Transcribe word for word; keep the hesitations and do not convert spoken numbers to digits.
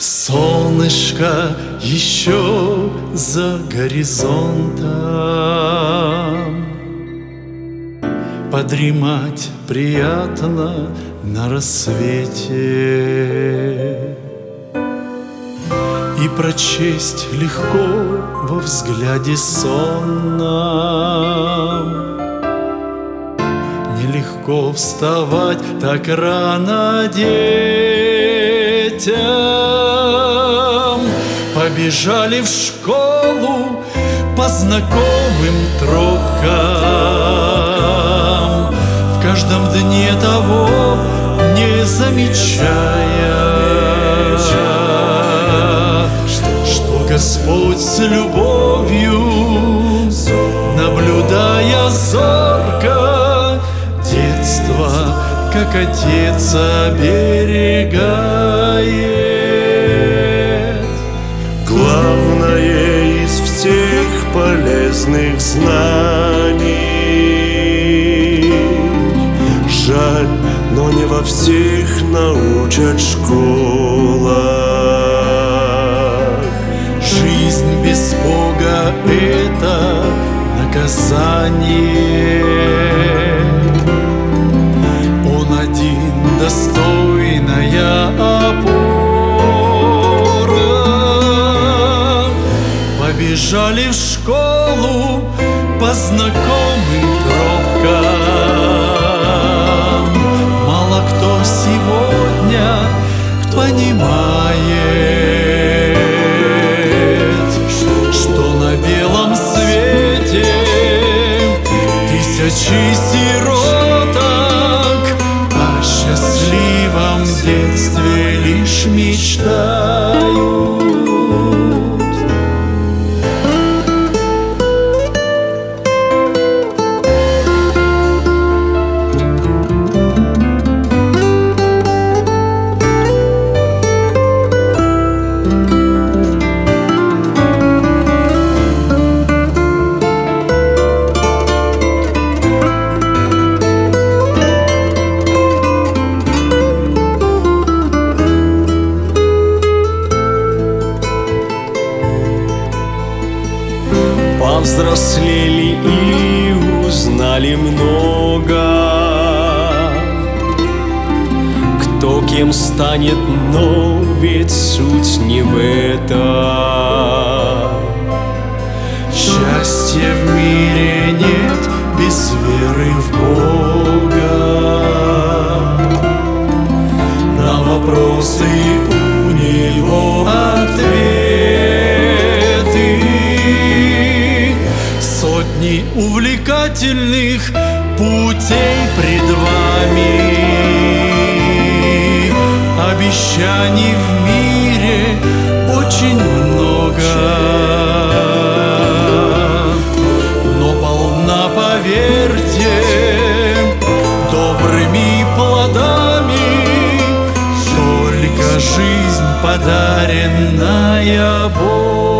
Солнышко еще за горизонтом, подремать приятно на рассвете и прочесть легко во взгляде сонном. Нелегко вставать так рано детям. Побежали в школу по знакомым тропкам, в каждом дне того не замечая, что Господь с любовью, наблюдая зорко детство, как отец оберегает. Главное из всех полезных знаний, жаль, но не во всех научат школах. Жизнь без Бога — это наказание. Он один достойная опора. Побежали в школу по знакомым тропкам. Мало кто сегодня понимает, что на белом свете тысячи сироток о счастливом детстве лишь мечтают. Повзрослели и узнали много, кто кем станет, но ведь суть не в этом. Счастья в мире нет без веры в Бога. На вопросы у него ответы. Сотни увлекательных путей пред вами, обещаний в мире очень много, но полна, поверьте, добрыми плодами только жизнь, подаренная Богом.